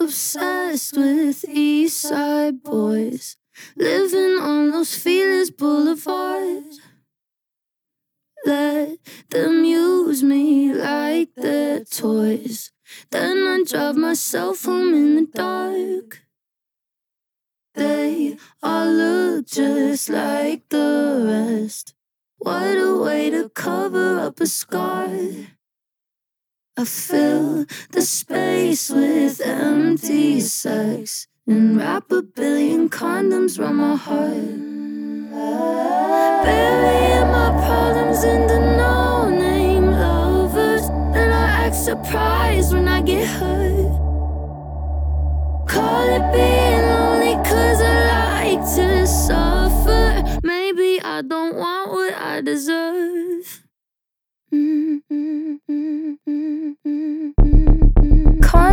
Obsessed with East Side boys, living on Los Feliz Boulevard. Let them use me like they're toys, then I drive myself home in the dark. They all look just like the rest. What a way to cover up a scar. I fill the space with empty sex and wrap a billion condoms around my heart. Burying my problems into no-name lovers, and I act surprised when I get hurt. Call it being lonely 'cause I like to suffer. Maybe I don't want what I deserve.